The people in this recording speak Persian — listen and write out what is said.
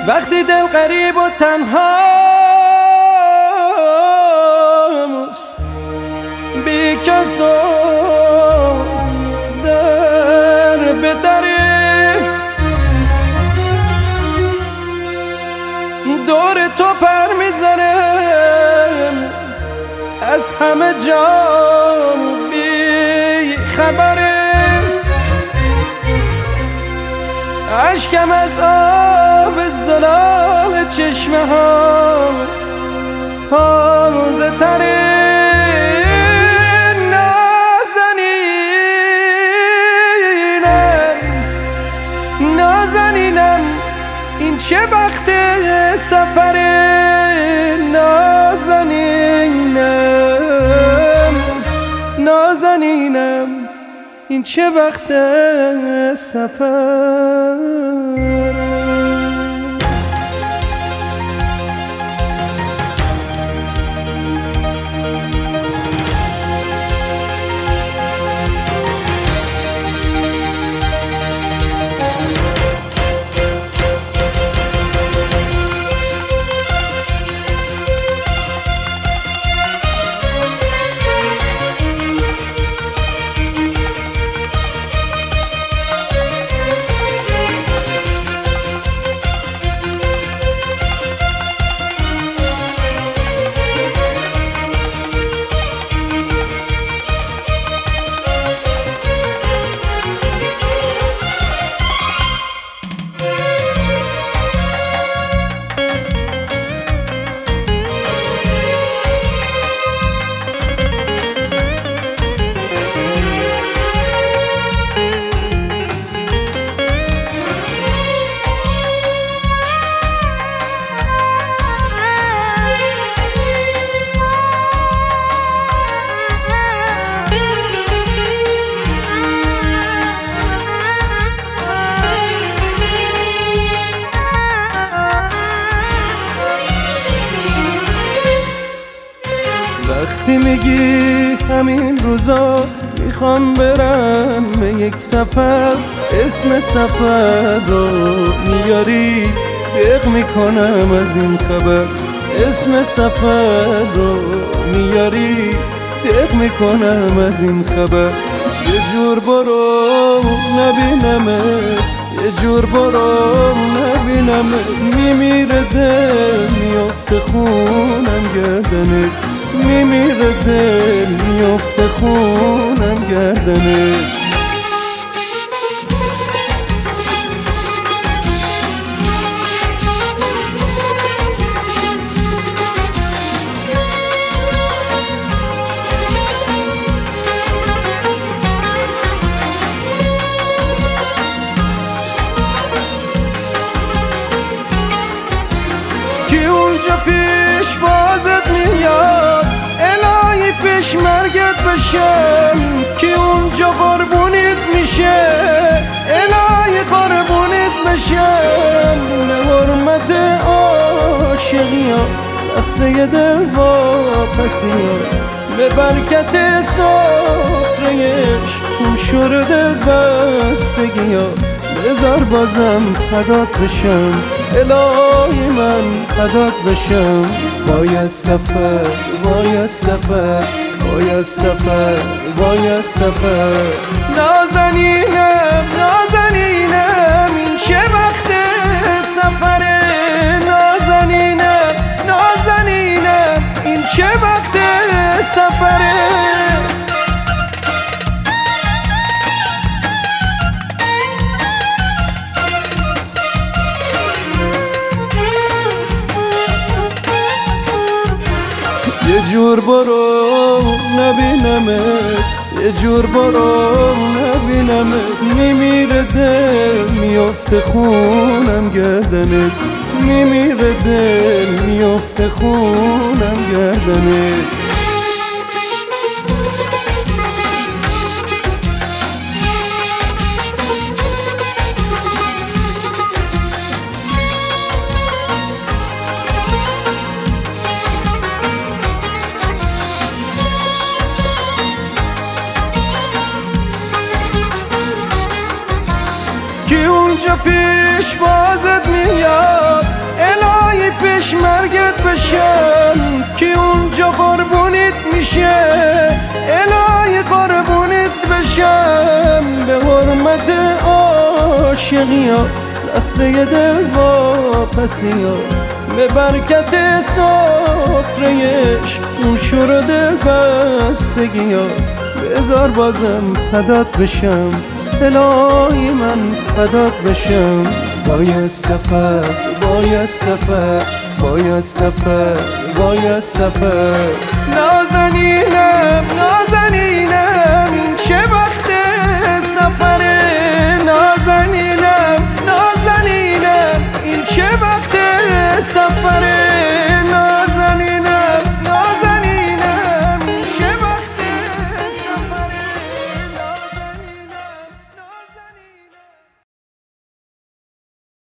وقتی دل غریب و تنهاست، بی کس و در به دره، دور تو پر میزنم از همه جا بی خبره، اشکم از آب زلال چشمه ها تازه تره. نازنینم این چه وقت سفره، نازنینم این چه وقت سفره. وقتی میگی همین روزا میخوام برم به یک سفر، اسم سفر رو میاری دق میکنم از این خبر، اسم سفر رو میاری دق میکنم از این خبر. یه جور برو نبینمت، یه جور برو نبینمت، میمیره دل میفته خونم گردنت، میمیره دل میفته خونم گردنت. کی اونجا پیش بازت میاد الهی پیش مرگت بشم، کی اونجا قربونیت میشه الهی قربونیت بشم. به حرمت عاشقی ها لحظه دل واپسی ها، به برکت سفرهش اون شور دل بستگی ها، بذار بازم فدات بشم الهی من فدات بشم. وای سفر وای سفر وای سفر وای سفر. نازنینم نازنینم این چه وقت سفره، نازنینم نازنینم این چه وقت سفره. یه جور برو نبینمت، یه جور برو نبینمت، میمیره دل میفته خونم گردنت، میمیره دل میفته خونم گردنت. کی اونجا پیش بازت میاد پیش مرگت بشم که اونجا قربونیت میشه، الهی قربونیت بشم به حرمت عاشقی ها، لحظه دل واپسی ها، به برکت سفرهش اون شورده بستگی ها. بذار بازم فدات بشم الهی من فدات بشم. باید سفر باید سفر باید سفر باید سفر، نازنینم